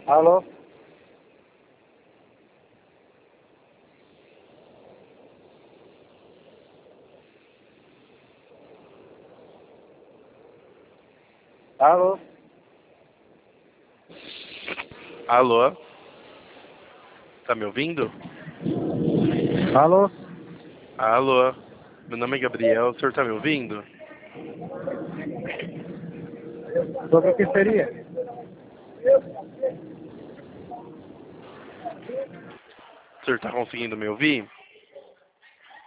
Alô? Alô? Alô? Tá me ouvindo? Alô? Alô? Meu nome é Gabriel, o senhor tá me ouvindo? Sobre o que seria? O senhor tá conseguindo me ouvir?